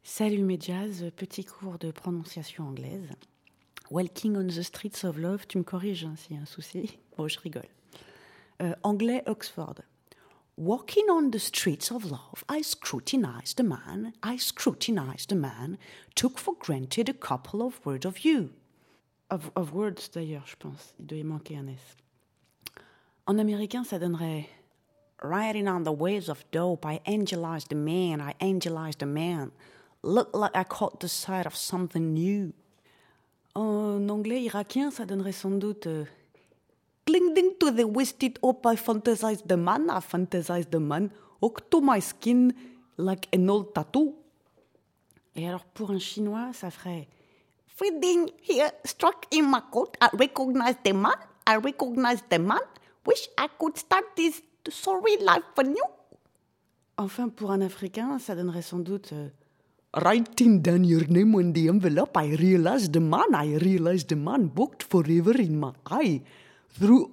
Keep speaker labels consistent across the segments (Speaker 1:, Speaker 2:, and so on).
Speaker 1: Salut mes jazz, petit cours de prononciation anglaise. Walking on the streets of love, tu me corriges s'il y a un souci. Bon, je rigole. Anglais Oxford. Walking on the streets of love, I scrutinized the man, took for granted a couple of words of you. Of words d'ailleurs, je pense. Il doit y manquer un S. En américain, ça donnerait Riding on the waves of dope, I angelized the man. Looked like I caught the sight of something new. En anglais irakien, ça donnerait sans doute Clinging to the wasted hope, I fantasized the man, hooked to my skin like an old tattoo. Et alors pour un chinois, ça ferait Feeding here struck in my coat, I recognize the man, wish I could start this sorry life anew. Enfin pour un africain, ça donnerait sans doute Writing down your name on the envelope, I realized the man booked forever in my eye. Though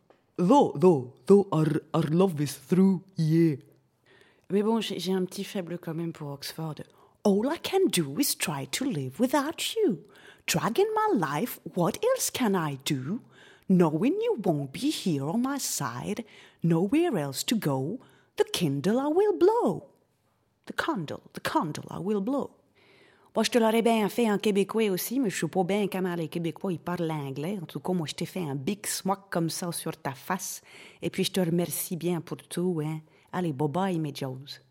Speaker 1: our love is through, yeah. Mais bon, j'ai un petit faible quand même pour Oxford. All I can do is try to live without you. Dragging my life, what else can I do? Knowing you won't be here on my side, nowhere else to go, the candle I will blow. The candle I will blow. Bon, je te l'aurais bien fait en québécois aussi, mais je sais pas bien comment les Québécois ils parlent l'anglais. En tout cas, moi, je t'ai fait un big smock comme ça sur ta face. Et puis, je te remercie bien pour tout, hein. Allez, bye-bye, mes Joes.